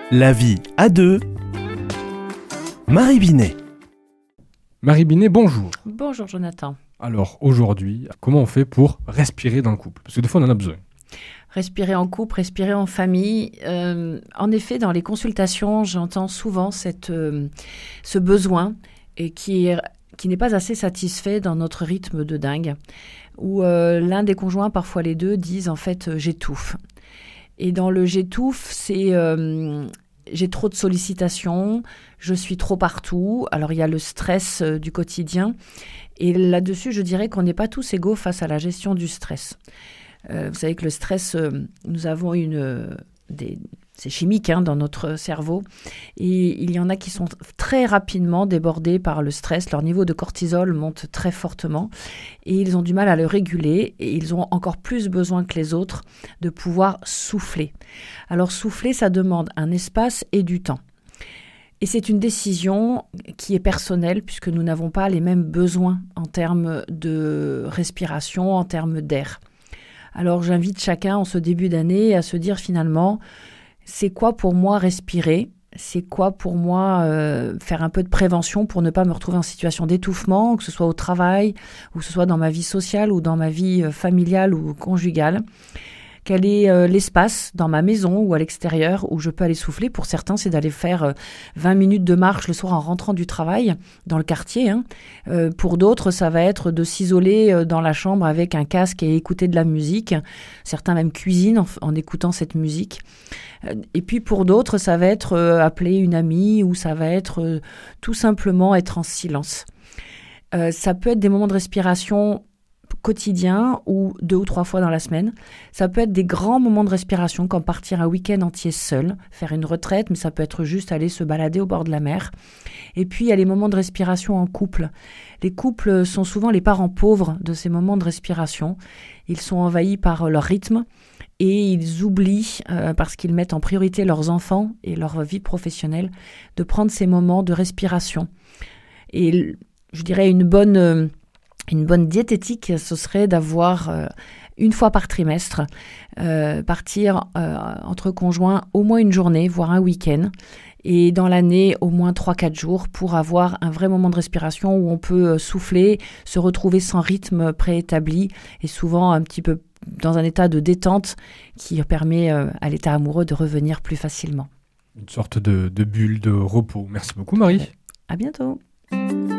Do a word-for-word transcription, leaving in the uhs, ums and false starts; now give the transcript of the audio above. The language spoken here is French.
La vie à deux. Marie Binet. Marie Binet, bonjour. Bonjour Jonathan. Alors aujourd'hui, comment on fait pour respirer dans le couple? Parce que des fois on en a besoin. Respirer en couple, respirer en famille. Euh, en effet, dans les consultations, j'entends souvent cette, euh, ce besoin et qui, est, qui n'est pas assez satisfait dans notre rythme de dingue, où euh, l'un des conjoints, parfois les deux, disent en fait euh, j'étouffe. Et dans le j'étouffe, c'est euh, j'ai trop de sollicitations, je suis trop partout. Alors il y a le stress euh, du quotidien. Et là-dessus, je dirais qu'on n'est pas tous égaux face à la gestion du stress. Euh, vous savez que le stress, euh, nous avons une, euh, des, c'est chimique hein, dans notre cerveau. Et il y en a qui sont très rapidement débordés par le stress. Leur niveau de cortisol monte très fortement. Et ils ont du mal à le réguler. Et ils ont encore plus besoin que les autres de pouvoir souffler. Alors souffler, ça demande un espace et du temps. Et c'est une décision qui est personnelle puisque nous n'avons pas les mêmes besoins en termes de respiration, en termes d'air. Alors j'invite chacun en ce début d'année à se dire finalement, c'est quoi pour moi respirer ? C'est quoi pour moi euh, faire un peu de prévention pour ne pas me retrouver en situation d'étouffement, que ce soit au travail, ou que ce soit dans ma vie sociale ou dans ma vie euh, familiale ou conjugale ? Quel est euh, l'espace dans ma maison ou à l'extérieur où je peux aller souffler? Pour certains, c'est d'aller faire euh, vingt minutes de marche le soir en rentrant du travail dans le quartier. Hein. Euh, pour d'autres, ça va être de s'isoler euh, dans la chambre avec un casque et écouter de la musique. Certains même cuisinent en, en écoutant cette musique. Euh, et puis pour d'autres, ça va être euh, appeler une amie ou ça va être euh, tout simplement être en silence. Euh, ça peut être des moments de respiration quotidien ou deux ou trois fois dans la semaine. Ça peut être des grands moments de respiration comme partir un week-end entier seul, faire une retraite, mais ça peut être juste aller se balader au bord de la mer. Et puis il y a les moments de respiration en couple. Les couples sont souvent les parents pauvres de ces moments de respiration. Ils sont envahis par leur rythme et ils oublient, euh, parce qu'ils mettent en priorité leurs enfants et leur vie professionnelle, de prendre ces moments de respiration. Et je dirais une bonne... Euh, Une bonne diététique, ce serait d'avoir euh, une fois par trimestre, euh, partir euh, entre conjoints au moins une journée, voire un week-end, et dans l'année au moins trois à quatre jours pour avoir un vrai moment de respiration où on peut souffler, se retrouver sans rythme préétabli et souvent un petit peu dans un état de détente qui permet euh, à l'état amoureux de revenir plus facilement. Une sorte de, de bulle de repos. Merci beaucoup Marie. À bientôt.